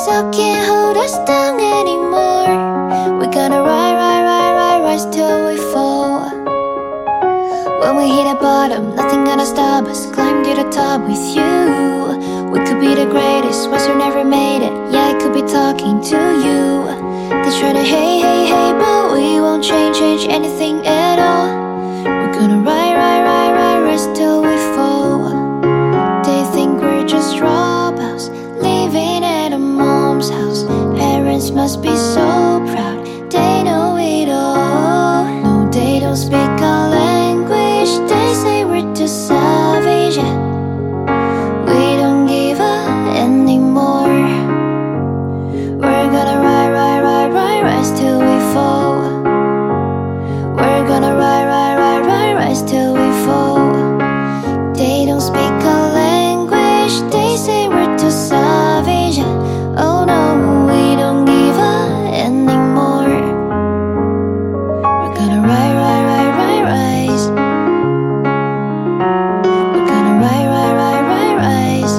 so can't hold us down anymore. We're gonna rise till we fall. When we hit the bottom, nothing gonna stop us. Climb to the top with you. We could be the greatest ones who never made it. Yeah, I could be talking to you. They try to hey, but we won't change anything at all. We're gonna rise till we fall. They think we're just dropouts, living at a mom's house. Parents must be so proud, they know it all. No, they don't speak our language, they say we're too savage, yeah. We don't give up anymore. We're gonna rise till we fall. We're gonna rise till we fall. They don't speak our language, they say we're too savage, yeah. Oh no, we don't give up anymore. We're gonna rise. We're gonna rise.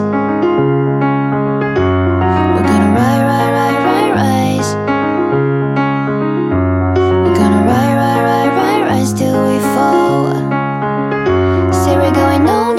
We're gonna rise. We're gonna rise till we fall. Say we're going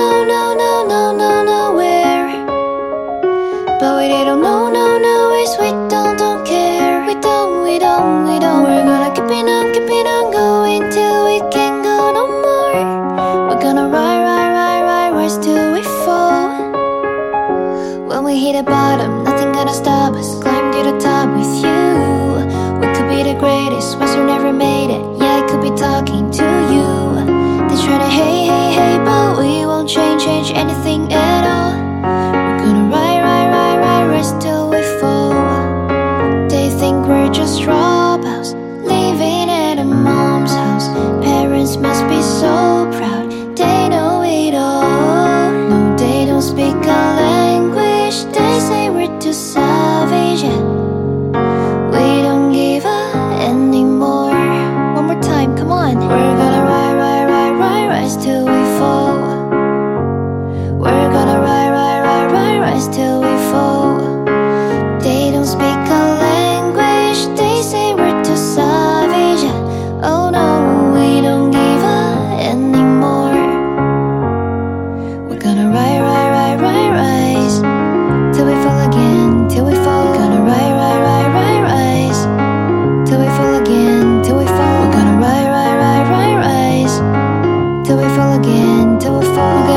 nowhere, but we don't know is we don't care. We don't. We're gonna keep it on going till we can't go no more. We're gonna rise till we fall. When we hit the bottom, nothing gonna stop us. Climb to the top with you. We could be the greatest ones who never made it. Yeah, I could be talking to you. They try to hey, but we won't change anything at all. We're gonna rise till we fall. They think we're just dropouts, living at a mom's house. Parents must be so proud, they know it all. No, they don't speak our language, they say we're too savage, yeah. We don't give up anymore. One more time, come on. We're gonna rise till we fall. We're gonna rise till we fall. They don't speak our language, they say we're too savage, yeah. Oh no, we don't give up anymore. We're gonna rise till we fall again, till we fall. We're gonna rise till we fall again, till we fall. We're gonna rise till we fall again, till we fall.